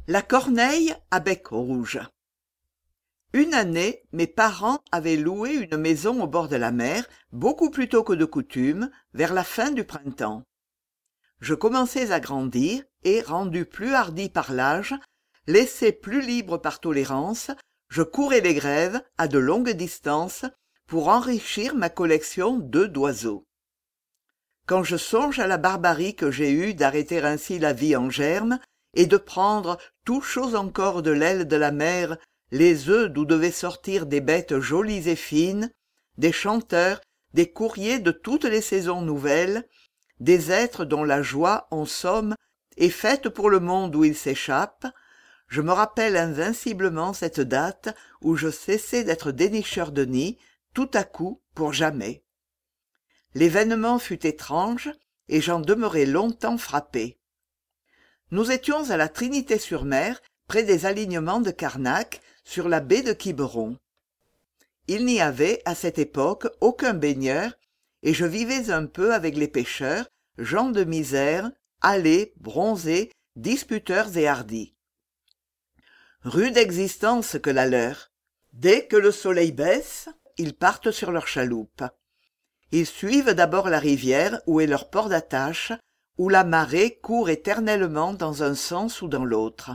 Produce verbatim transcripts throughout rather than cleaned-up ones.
La corneille à bec rouge. Une année, mes parents avaient loué une maison au bord de la mer, beaucoup plus tôt que de coutume, vers la fin du printemps. Je commençais à grandir et, rendu plus hardi par l'âge, laissé plus libre par tolérance, je courais les grèves, à de longues distances, pour enrichir ma collection d'œufs d'oiseaux. Quand je songe à la barbarie que j'ai eue d'arrêter ainsi la vie en germe, et de prendre, tout chaud encore de l'aile de la mer, les œufs d'où devaient sortir des bêtes jolies et fines, des chanteurs, des courriers de toutes les saisons nouvelles, des êtres dont la joie, en somme, est faite pour le monde où ils s'échappent, je me rappelle invinciblement cette date où je cessai d'être dénicheur de nids, tout à coup, pour jamais. L'événement fut étrange, et j'en demeurai longtemps frappé. Nous étions à la Trinité-sur-Mer, près des alignements de Carnac, sur la baie de Quiberon. Il n'y avait, à cette époque, aucun baigneur, et je vivais un peu avec les pêcheurs, gens de misère, hâlés, bronzés, disputeurs et hardis. Rude existence que la leur. Dès que le soleil baisse, ils partent sur leur chaloupe. Ils suivent d'abord la rivière où est leur port d'attache, où la marée court éternellement dans un sens ou dans l'autre.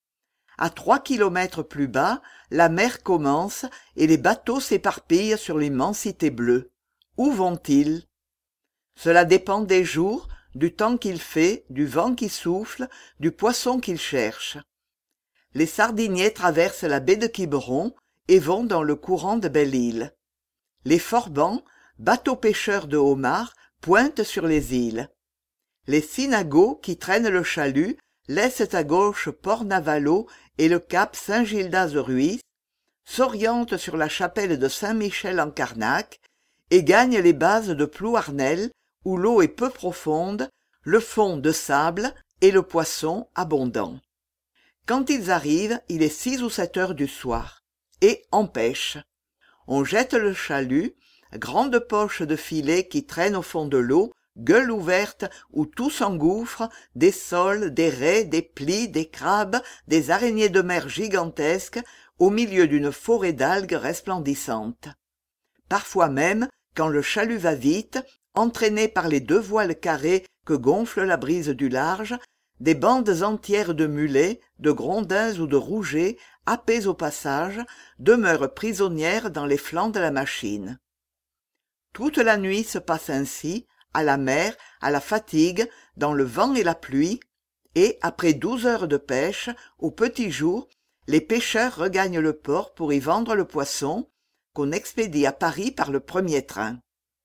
À trois kilomètres plus bas, la mer commence et les bateaux s'éparpillent sur l'immensité bleue. Où vont-ils? Cela dépend des jours, du temps qu'il fait, du vent qui souffle, du poisson qu'ils cherchent. Les sardiniers traversent la baie de Quiberon et vont dans le courant de Belle-Île. Les forbans, bateaux pêcheurs de homards, pointent sur les îles. Les synagogues qui traînent le chalut laissent à gauche Port Navalo et le cap Saint-Gildas-Ruys, s'orientent sur la chapelle de Saint-Michel en Carnac et gagnent les bases de Plouarnel où l'eau est peu profonde, le fond de sable et le poisson abondant. Quand ils arrivent, il est six ou sept heures du soir. Et on pêche. On jette le chalut, grande poche de filets qui traînent au fond de l'eau, gueule ouverte où tout s'engouffre, des sols, des raies, des plis, des crabes, des araignées de mer gigantesques, au milieu d'une forêt d'algues resplendissantes. Parfois même, quand le chalut va vite, entraîné par les deux voiles carrées que gonfle la brise du large, des bandes entières de mulets, de grondins ou de rougets, happés au passage, demeurent prisonnières dans les flancs de la machine. Toute la nuit se passe ainsi, à la mer, à la fatigue, dans le vent et la pluie, et, après douze heures de pêche, au petit jour, les pêcheurs regagnent le port pour y vendre le poisson, qu'on expédie à Paris par le premier train.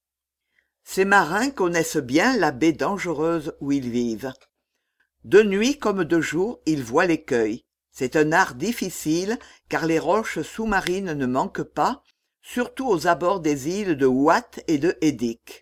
Ces marins connaissent bien la baie dangereuse où ils vivent. De nuit comme de jour, ils voient l'écueil. C'est un art difficile, car les roches sous-marines ne manquent pas, surtout aux abords des îles de Ouat et de Hédic.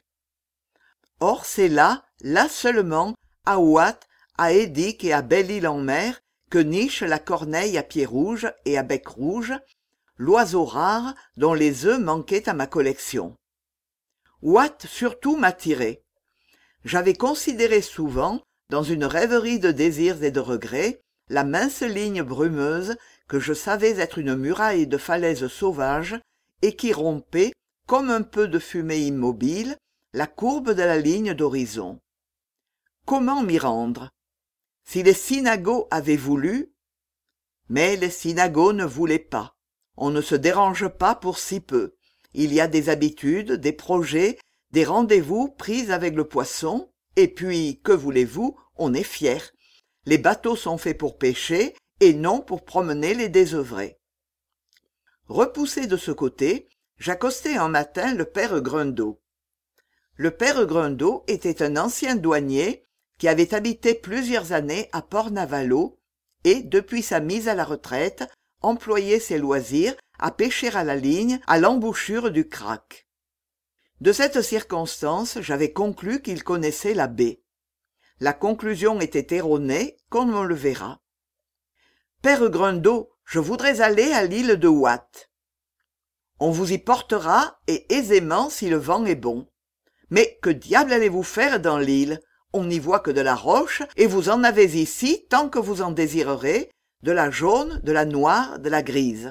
Or c'est là, là seulement, à Ouat, à Hédic et à Belle-Île-en-Mer, que niche la corneille à pieds rouges et à bec rouge, l'oiseau rare dont les œufs manquaient à ma collection. Ouat surtout m'attirait. J'avais considéré souvent, dans une rêverie de désirs et de regrets, la mince ligne brumeuse que je savais être une muraille de falaises sauvages et qui rompait, comme un peu de fumée immobile, la courbe de la ligne d'horizon. Comment m'y rendre? Si les synagos avaient voulu, mais les synagos ne voulaient pas. On ne se dérange pas pour si peu. Il y a des habitudes, des projets, des rendez-vous pris avec le poisson, et puis, que voulez-vous, on est fier. Les bateaux sont faits pour pêcher et non pour promener les désœuvrés. Repoussé de ce côté, j'accostai un matin le père Grundeau. Le père Grundeau était un ancien douanier qui avait habité plusieurs années à Port Navalo et, depuis sa mise à la retraite, employait ses loisirs à pêcher à la ligne à l'embouchure du Crac. De cette circonstance, j'avais conclu qu'il connaissait la baie. La conclusion était erronée, comme on le verra. « Père Grundeau, je voudrais aller à l'île de Ouat. »« On vous y portera, et aisément si le vent est bon. Mais que diable allez-vous faire dans l'île? On n'y voit que de la roche, et vous en avez ici tant que vous en désirerez, de la jaune, de la noire, de la grise.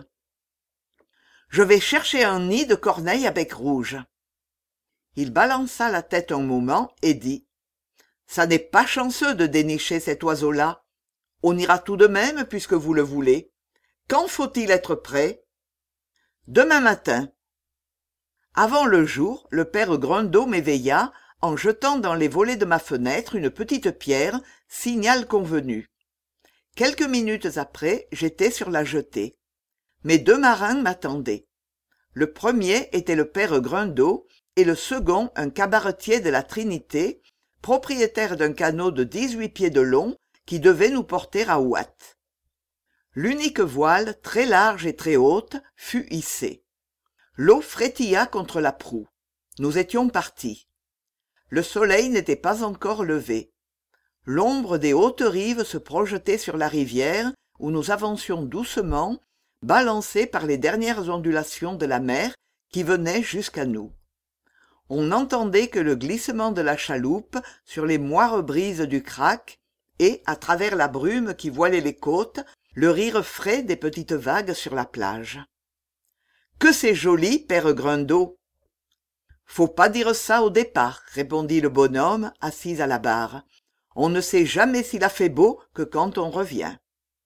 Je vais chercher un nid de corneille à bec rouge. Il balança la tête un moment et dit « Ça n'est pas chanceux de dénicher cet oiseau-là. On ira tout de même puisque vous le voulez. Quand faut-il être prêt ?»« Demain matin. » Avant le jour, le père Grundeau m'éveilla en jetant dans les volets de ma fenêtre une petite pierre, signal convenu. Quelques minutes après, j'étais sur la jetée. Mes deux marins m'attendaient. Le premier était le père Grundeau et le second un cabaretier de la Trinité, propriétaire d'un canot de dix-huit pieds de long qui devait nous porter à Ouate. L'unique voile, très large et très haute, fut hissée. L'eau frétilla contre la proue. Nous étions partis. Le soleil n'était pas encore levé. L'ombre des hautes rives se projetait sur la rivière où nous avancions doucement, balancés par les dernières ondulations de la mer qui venaient jusqu'à nous. On n'entendait que le glissement de la chaloupe sur les moires brises du Crac et, à travers la brume qui voilait les côtes, le rire frais des petites vagues sur la plage. « Que c'est joli, père Grundeau !»« Faut pas dire ça au départ, » répondit le bonhomme, assis à la barre. « On ne sait jamais s'il a fait beau que quand on revient. »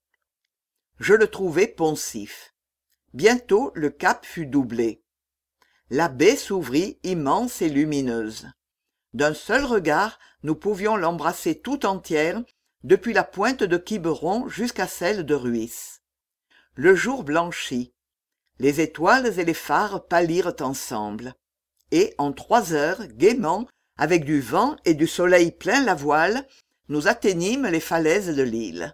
Je le trouvai poncif. Bientôt le cap fut doublé. La baie s'ouvrit immense et lumineuse. D'un seul regard, nous pouvions l'embrasser tout entière, depuis la pointe de Quiberon jusqu'à celle de Ruisse. Le jour blanchit. Les étoiles et les phares pâlirent ensemble. Et, en trois heures, gaiement, avec du vent et du soleil plein la voile, nous atteignîmes les falaises de l'île.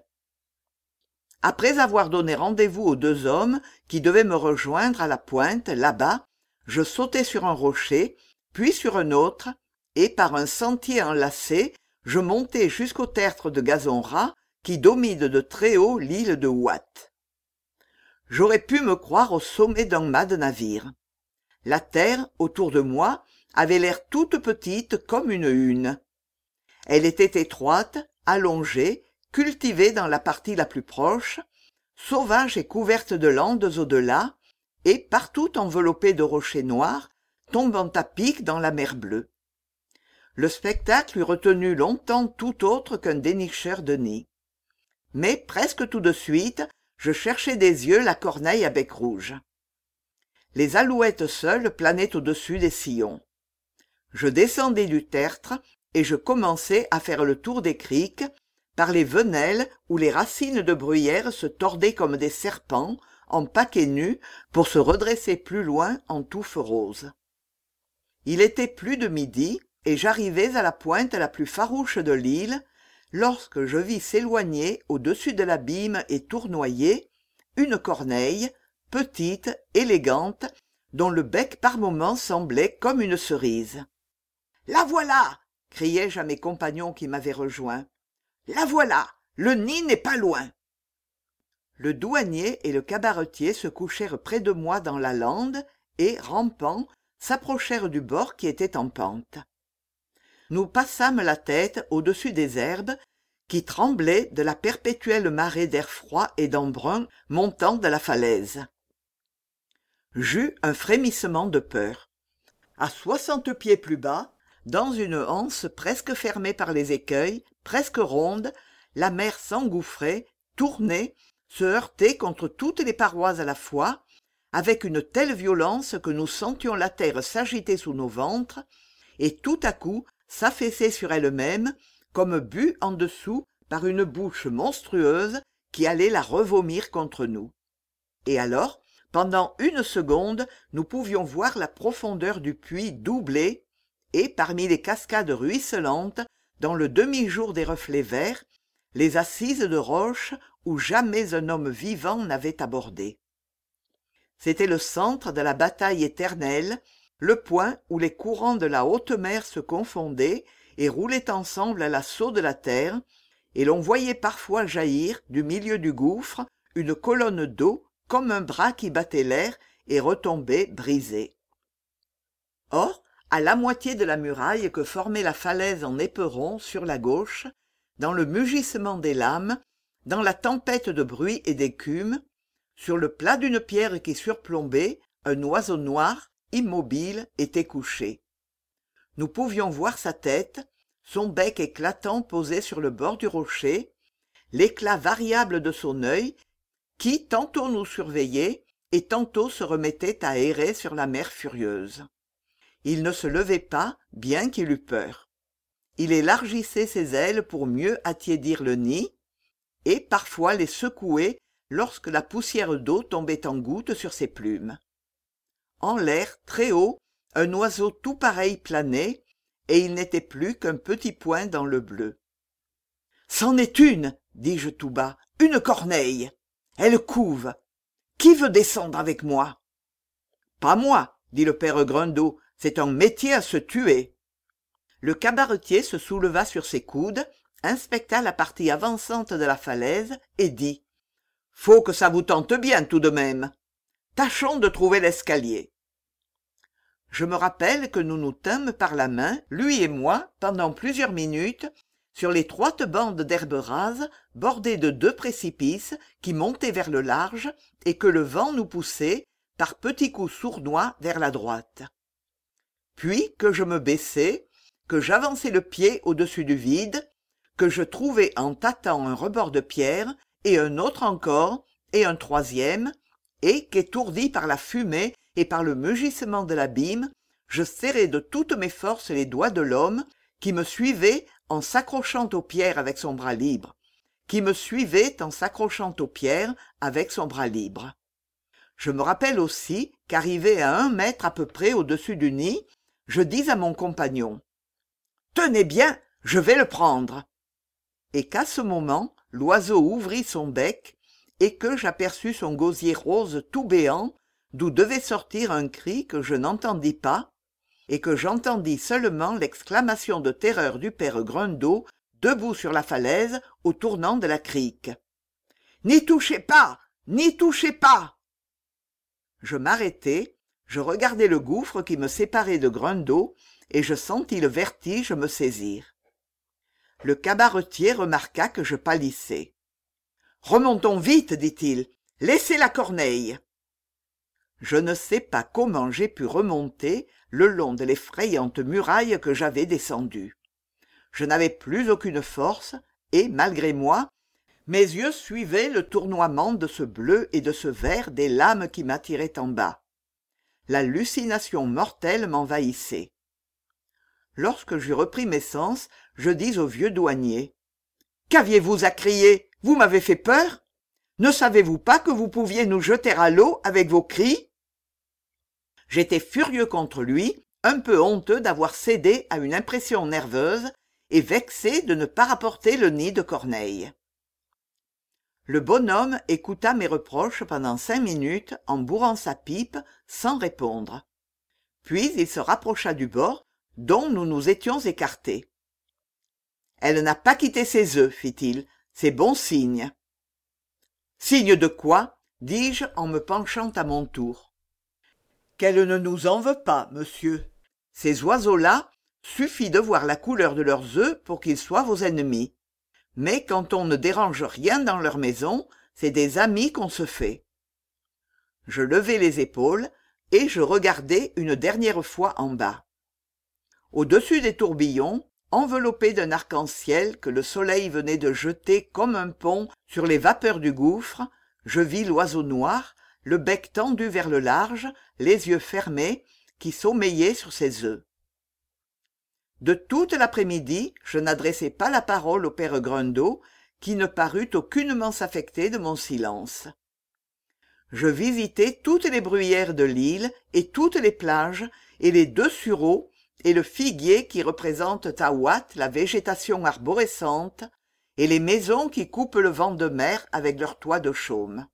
Après avoir donné rendez-vous aux deux hommes qui devaient me rejoindre à la pointe, là-bas, je sautai sur un rocher, puis sur un autre, et par un sentier enlacé, je montai jusqu'au tertre de gazon ras qui domine de très haut l'île de Ouate. J'aurais pu me croire au sommet d'un mât de navire. La terre, autour de moi, avait l'air toute petite comme une hune. Elle était étroite, allongée, cultivée dans la partie la plus proche, sauvage et couverte de landes au-delà, et partout enveloppée de rochers noirs, tombant à pic dans la mer bleue. Le spectacle eût retenu longtemps tout autre qu'un dénicheur de nids. Mais presque tout de suite, je cherchai des yeux la corneille à bec rouge. Les alouettes seules planaient au-dessus des sillons. Je descendais du tertre et je commençai à faire le tour des criques, par les venelles où les racines de bruyère se tordaient comme des serpents, en paquets nus, pour se redresser plus loin en touffes roses. Il était plus de midi, et j'arrivais à la pointe la plus farouche de l'île, lorsque je vis s'éloigner au-dessus de l'abîme et tournoyer une corneille, petite, élégante, dont le bec par moments semblait comme une cerise. « La voilà !» criai-je à mes compagnons qui m'avaient rejoint. « La voilà ! Le nid n'est pas loin !» Le douanier et le cabaretier se couchèrent près de moi dans la lande et, rampant, s'approchèrent du bord qui était en pente. Nous passâmes la tête au-dessus des herbes qui tremblaient de la perpétuelle marée d'air froid et d'embrun montant de la falaise. J'eus un frémissement de peur. À soixante pieds plus bas, dans une anse presque fermée par les écueils, presque ronde, la mer s'engouffrait, tournait, se heurtait contre toutes les parois à la fois, avec une telle violence que nous sentions la terre s'agiter sous nos ventres, et tout à coup s'affaisser sur elle-même, comme bue en dessous par une bouche monstrueuse qui allait la revomir contre nous. Et alors, pendant une seconde, nous pouvions voir la profondeur du puits doubler, et parmi les cascades ruisselantes, dans le demi-jour des reflets verts, les assises de roches où jamais un homme vivant n'avait abordé. C'était le centre de la bataille éternelle, le point où les courants de la haute mer se confondaient et roulaient ensemble à l'assaut de la terre, et l'on voyait parfois jaillir, du milieu du gouffre, une colonne d'eau comme un bras qui battait l'air et retombait brisé. Or, à la moitié de la muraille que formait la falaise en éperon sur la gauche, dans le mugissement des lames, dans la tempête de bruit et d'écume, sur le plat d'une pierre qui surplombait, un oiseau noir, immobile, était couché. Nous pouvions voir sa tête, son bec éclatant posé sur le bord du rocher, l'éclat variable de son œil, qui tantôt nous surveillait et tantôt se remettait à errer sur la mer furieuse. Il ne se levait pas, bien qu'il eût peur. Il élargissait ses ailes pour mieux attiédir le nid, et parfois les secouait lorsque la poussière d'eau tombait en gouttes sur ses plumes. En l'air, très haut, un oiseau tout pareil planait, et il n'était plus qu'un petit point dans le bleu. « C'en est une, dis-je tout bas, une corneille. Elle couve. Qui veut descendre avec moi ?»« Pas moi, dit le père Grindot, c'est un métier à se tuer. » Le cabaretier se souleva sur ses coudes, inspecta la partie avançante de la falaise et dit « Faut que ça vous tente bien tout de même. Tâchons de trouver l'escalier. » Je me rappelle que nous nous tînmes par la main, lui et moi, pendant plusieurs minutes, sur l'étroite bande d'herbe rase bordée de deux précipices qui montaient vers le large et que le vent nous poussait, par petits coups sournois, vers la droite. Puis que je me baissai, que j'avançai le pied au-dessus du vide, que je trouvai en tâtant un rebord de pierre, et un autre encore, et un troisième, et qu'étourdi par la fumée et par le mugissement de l'abîme, je serrai de toutes mes forces les doigts de l'homme qui me suivait en s'accrochant aux pierres avec son bras libre, qui me suivait en s'accrochant aux pierres avec son bras libre. Je me rappelle aussi qu'arrivé à un mètre à peu près au-dessus du nid, je dis à mon compagnon « Tenez bien, je vais le prendre !» et qu'à ce moment, l'oiseau ouvrit son bec et que j'aperçus son gosier rose tout béant, d'où devait sortir un cri que je n'entendis pas, et que j'entendis seulement l'exclamation de terreur du père Grindot, debout sur la falaise au tournant de la crique. « N'y touchez pas! N'y touchez pas !» Je m'arrêtai, je regardai le gouffre qui me séparait de Grindot, et je sentis le vertige me saisir. Le cabaretier remarqua que je pâlissais. « Remontons vite, dit-il, laissez la corneille !» Je ne sais pas comment j'ai pu remonter le long de l'effrayante muraille que j'avais descendue. Je n'avais plus aucune force, et, malgré moi, mes yeux suivaient le tournoiement de ce bleu et de ce vert des lames qui m'attiraient en bas. L'hallucination mortelle m'envahissait. Lorsque j'eus repris mes sens, je dis au vieux douanier « Qu'aviez-vous à crier? Vous m'avez fait peur? Ne savez-vous pas que vous pouviez nous jeter à l'eau avec vos cris ?» J'étais furieux contre lui, un peu honteux d'avoir cédé à une impression nerveuse et vexé de ne pas rapporter le nid de corneille. Le bonhomme écouta mes reproches pendant cinq minutes en bourrant sa pipe sans répondre. Puis il se rapprocha du bord dont nous nous étions écartés. « Elle n'a pas quitté ses œufs, fit-il, c'est bon signe. »« Signe de quoi ?» dis-je en me penchant à mon tour. « Qu'elle ne nous en veut pas, monsieur. Ces oiseaux-là, suffit de voir la couleur de leurs œufs pour qu'ils soient vos ennemis. Mais quand on ne dérange rien dans leur maison, c'est des amis qu'on se fait. » Je levai les épaules et je regardai une dernière fois en bas. Au-dessus des tourbillons, enveloppés d'un arc-en-ciel que le soleil venait de jeter comme un pont sur les vapeurs du gouffre, je vis l'oiseau noir, le bec tendu vers le large, les yeux fermés, qui sommeillait sur ses œufs. De toute l'après-midi, je n'adressai pas la parole au père Grindot, qui ne parut aucunement s'affecter de mon silence. Je visitai toutes les bruyères de l'île et toutes les plages, et les deux sureaux, et le figuier qui représente à ouate la végétation arborescente, et les maisons qui coupent le vent de mer avec leurs toits de chaume.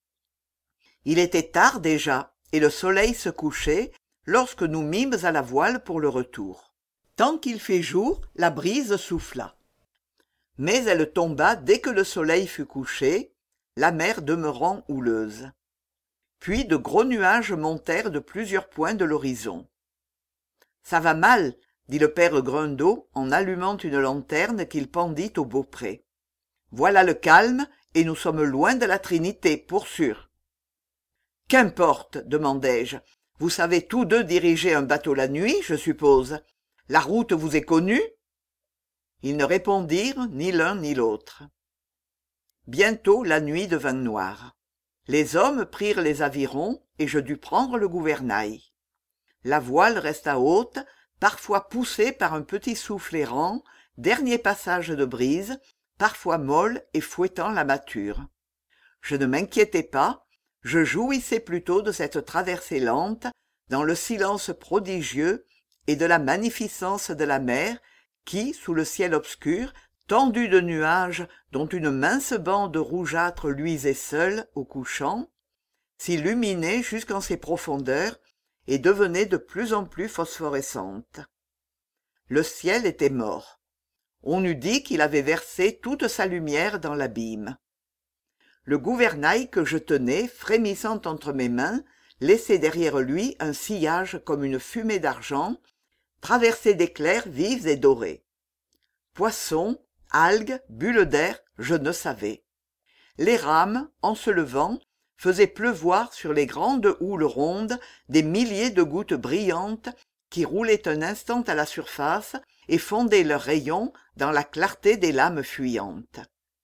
Il était tard déjà, et le soleil se couchait, lorsque nous mîmes à la voile pour le retour. Tant qu'il fit jour, la brise souffla. Mais elle tomba dès que le soleil fut couché, la mer demeurant houleuse. Puis de gros nuages montèrent de plusieurs points de l'horizon. « Ça va mal, » dit le père Grindot en allumant une lanterne qu'il pendit au beaupré. « Voilà le calme, et nous sommes loin de la Trinité, pour sûr. Qu'importe, demandai-je. Vous savez tous deux diriger un bateau la nuit, je suppose. La route vous est connue? Ils ne répondirent ni l'un ni l'autre. Bientôt la nuit devint noire. Les hommes prirent les avirons, et je dus prendre le gouvernail. La voile resta haute, parfois poussée par un petit souffle errant, dernier passage de brise, parfois molle et fouettant la mâture. Je ne m'inquiétais pas, je jouissais plutôt de cette traversée lente, dans le silence prodigieux et de la magnificence de la mer qui, sous le ciel obscur, tendu de nuages dont une mince bande rougeâtre luisait seule au couchant, s'illuminait jusqu'en ses profondeurs et devenait de plus en plus phosphorescente. Le ciel était mort. On eût dit qu'il avait versé toute sa lumière dans l'abîme. Le gouvernail que je tenais, frémissant entre mes mains, laissait derrière lui un sillage comme une fumée d'argent, traversé d'éclairs vifs et dorés. Poissons, algues, bulles d'air, je ne savais. Les rames, en se levant, faisaient pleuvoir sur les grandes houles rondes des milliers de gouttes brillantes qui roulaient un instant à la surface et fondaient leurs rayons dans la clarté des lames fuyantes.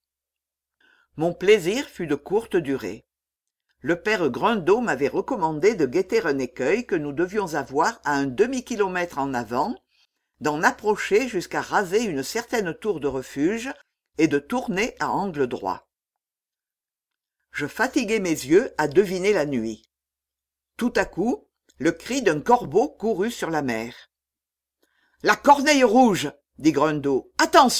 Mon plaisir fut de courte durée. Le père Grundeau m'avait recommandé de guetter un écueil que nous devions avoir à un demi-kilomètre en avant, d'en approcher jusqu'à raser une certaine tour de refuge et de tourner à angle droit. Je fatiguai mes yeux à deviner la nuit. Tout à coup, le cri d'un corbeau courut sur la mer. « La corneille rouge !» dit Grundeau. « Attention !»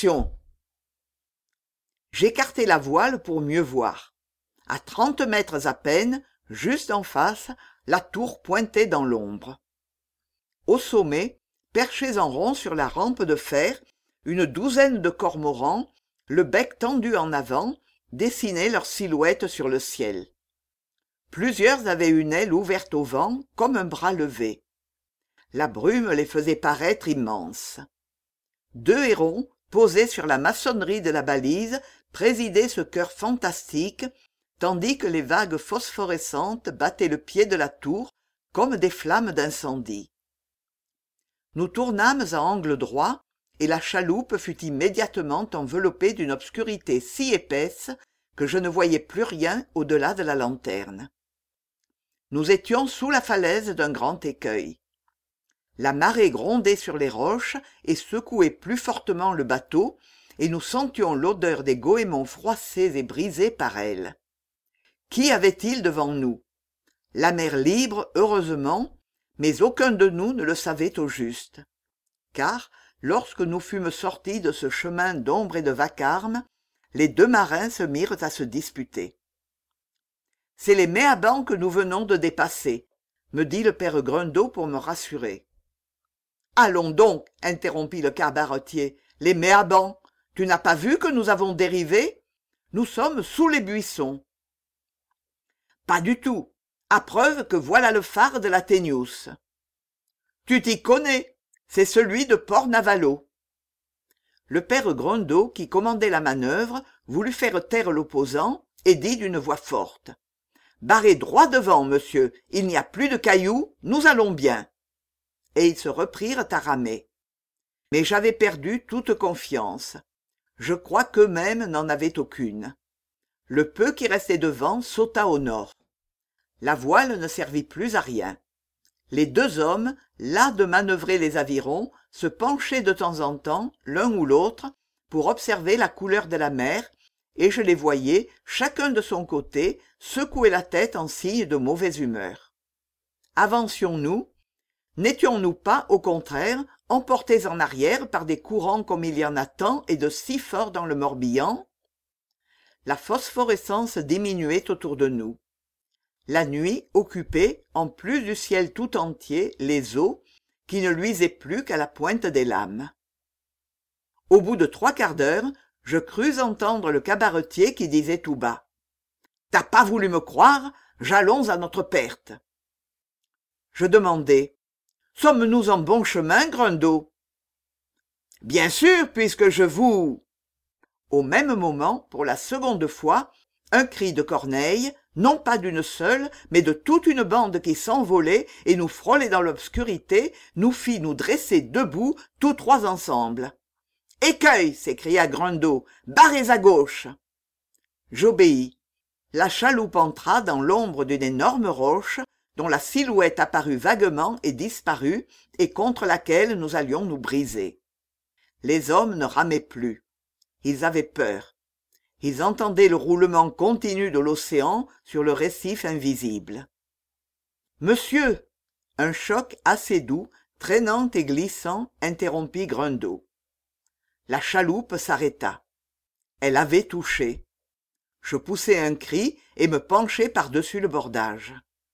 J'écartai la voile pour mieux voir. À trente mètres à peine, juste en face, la tour pointait dans l'ombre. Au sommet, perchés en rond sur la rampe de fer, une douzaine de cormorans, le bec tendu en avant, dessinaient leur silhouette sur le ciel. Plusieurs avaient une aile ouverte au vent, comme un bras levé. La brume les faisait paraître immenses. Deux hérons, posés sur la maçonnerie de la balise, présidaient ce chœur fantastique, tandis que les vagues phosphorescentes battaient le pied de la tour comme des flammes d'incendie. Nous tournâmes à angle droit, et la chaloupe fut immédiatement enveloppée d'une obscurité si épaisse que je ne voyais plus rien au-delà de la lanterne. Nous étions sous la falaise d'un grand écueil. La marée grondait sur les roches et secouait plus fortement le bateau, et nous sentions l'odeur des goémons froissés et brisés par elle. Qu'y avait-il devant nous? La mer libre, heureusement, mais aucun de nous ne le savait au juste. Car, lorsque nous fûmes sortis de ce chemin d'ombre et de vacarme, les deux marins se mirent à se disputer. « C'est les méhabans que nous venons de dépasser, » me dit le père Grundeau pour me rassurer. « Allons donc, interrompit le cabaretier, les méhabans, tu n'as pas vu que nous avons dérivé? Nous sommes sous les buissons. »« Pas du tout, à preuve que voilà le phare de la Ténious. »« Tu t'y connais, c'est celui de Port-Navalo. » Le père Grundeau, qui commandait la manœuvre, voulut faire taire l'opposant et dit d'une voix forte. « Barrez droit devant, monsieur, il n'y a plus de cailloux, nous allons bien. » Et ils se reprirent à ramer. Mais j'avais perdu toute confiance. Je crois qu'eux-mêmes n'en avaient aucune. Le peu qui restait devant sauta au nord. La voile ne servit plus à rien. Les deux hommes, las de manœuvrer les avirons, se penchaient de temps en temps, l'un ou l'autre, pour observer la couleur de la mer, et je les voyais, chacun de son côté, secouer la tête en signe de mauvaise humeur. Avancions-nous? N'étions-nous pas, au contraire, emportés en arrière par des courants comme il y en a tant et de si forts dans le Morbihan? La phosphorescence diminuait autour de nous. La nuit occupait, en plus du ciel tout entier, les eaux, qui ne luisaient plus qu'à la pointe des lames. Au bout de trois quarts d'heure, je crus entendre le cabaretier qui disait tout bas. « T'as pas voulu me croire, j'allons à notre perte. » Je demandai. « Sommes-nous en bon chemin, Grundeau ?»« Bien sûr, puisque je vous... » Au même moment, pour la seconde fois, un cri de corneille, non pas d'une seule, mais de toute une bande qui s'envolait et nous frôlait dans l'obscurité, nous fit nous dresser debout, tous trois ensemble. « Écueil !» s'écria Grundeau. « Barrez à gauche !» J'obéis. La chaloupe entra dans l'ombre d'une énorme roche, dont la silhouette apparut vaguement et disparut, et contre laquelle nous allions nous briser. Les hommes ne ramaient plus. Ils avaient peur. Ils entendaient le roulement continu de l'océan sur le récif invisible. « Monsieur !» Un choc assez doux, traînant et glissant, interrompit Grundeau. La chaloupe s'arrêta. Elle avait touché. Je poussai un cri et me penchai par-dessus le bordage.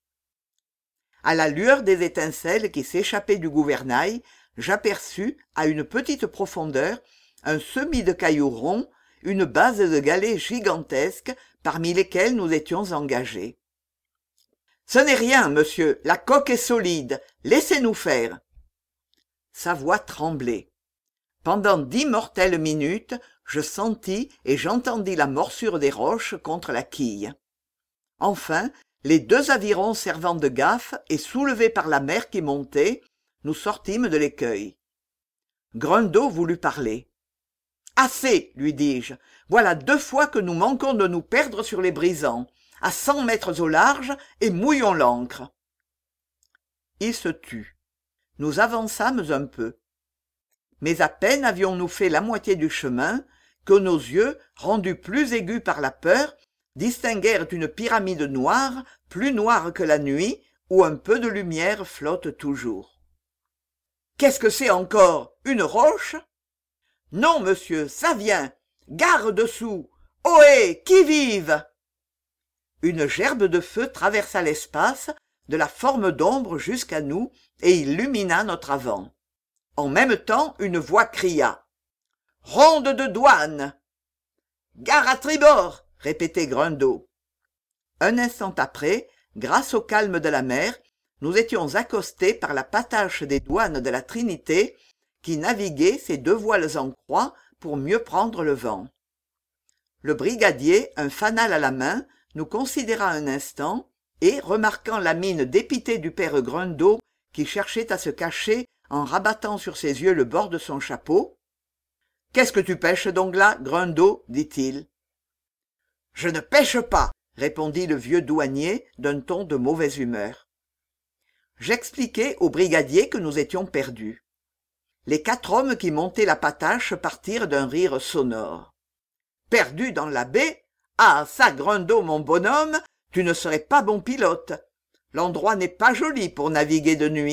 À la lueur des étincelles qui s'échappaient du gouvernail, j'aperçus, à une petite profondeur, un semis de cailloux ronds, une base de galets gigantesques parmi lesquels nous étions engagés. « Ce n'est rien, monsieur, la coque est solide, laissez-nous faire. » Sa voix tremblait. Pendant d'immortelles minutes, je sentis et j'entendis la morsure des roches contre la quille. Enfin, les deux avirons servant de gaffe et soulevés par la mer qui montait, nous sortîmes de l'écueil. Grundeau voulut parler. « Assez, lui dis-je, voilà deux fois que nous manquons de nous perdre sur les brisants, à cent mètres au large, et mouillons l'ancre. » Il se tut. Nous avançâmes un peu. Mais à peine avions-nous fait la moitié du chemin, que nos yeux, rendus plus aigus par la peur, distinguèrent une pyramide noire, plus noire que la nuit, où un peu de lumière flotte toujours. « Qu'est-ce que c'est encore? Une roche ?»« Non, monsieur, ça vient. Gare dessous. Ohé, qui vive !» Une gerbe de feu traversa l'espace, de la forme d'ombre jusqu'à nous, et illumina notre avant. En même temps, une voix cria. « Ronde de douane !»« Gare à tribord !» répétait Grundeau. Un instant après, grâce au calme de la mer, nous étions accostés par la patache des douanes de la Trinité, qui naviguait ses deux voiles en croix pour mieux prendre le vent. Le brigadier, un fanal à la main, nous considéra un instant, et, remarquant la mine dépitée du père Grundeau, qui cherchait à se cacher en rabattant sur ses yeux le bord de son chapeau, « Qu'est-ce que tu pêches donc là, Grundeau ?» dit-il. « Je ne pêche pas !» répondit le vieux douanier d'un ton de mauvaise humeur. J'expliquai au brigadier que nous étions perdus. Les quatre hommes qui montaient la patache partirent d'un rire sonore. « Perdus dans la baie ? Ah, ça, Grundeau, mon bonhomme, tu ne serais pas bon pilote. L'endroit n'est pas joli pour naviguer de nuit. »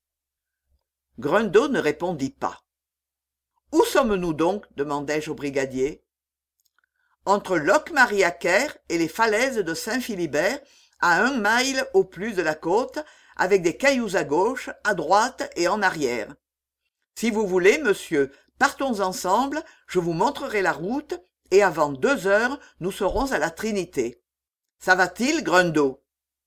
Grundeau ne répondit pas. « Où sommes-nous donc ?» demandai-je au brigadier. « Entre Locmariaquer et les falaises de Saint-Philibert, à un mille au plus de la côte, avec des cailloux à gauche, à droite et en arrière. Si vous voulez, monsieur, partons ensemble, je vous montrerai la route, et avant deux heures, nous serons à la Trinité. Ça va-t-il, Grundeau ?»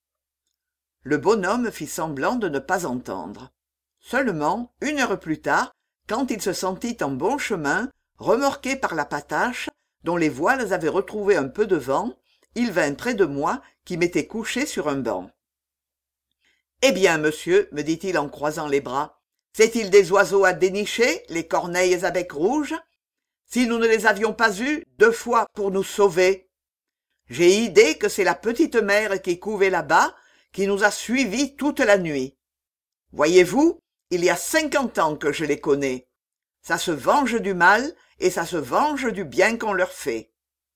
Le bonhomme fit semblant de ne pas entendre. Seulement, une heure plus tard, quand il se sentit en bon chemin, remorqué par la patache, dont les voiles avaient retrouvé un peu de vent, il vint près de moi, qui m'étais couché sur un banc. « Eh bien, monsieur, me dit-il en croisant les bras, c'est-il des oiseaux à dénicher, les corneilles à bec rouge? Si nous ne les avions pas eus deux fois pour nous sauver. J'ai idée que c'est la petite mère qui couvait là-bas, qui nous a suivis toute la nuit. Voyez-vous, il y a cinquante ans que je les connais. Ça se venge du mal et ça se venge du bien qu'on leur fait.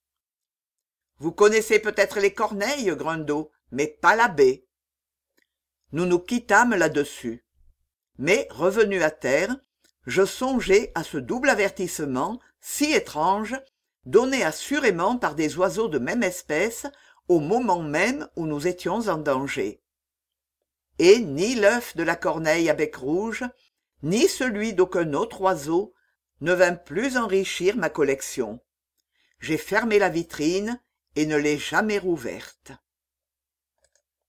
Vous connaissez peut-être les corneilles, Grundeau, mais pas la baie. » Nous nous quittâmes là-dessus. Mais, revenu à terre, je songeai à ce double avertissement, si étrange, donné assurément par des oiseaux de même espèce, au moment même où nous étions en danger. Et ni l'œuf de la corneille à bec rouge, ni celui d'aucun autre oiseau, ne vint plus enrichir ma collection. J'ai fermé la vitrine et ne l'ai jamais rouverte.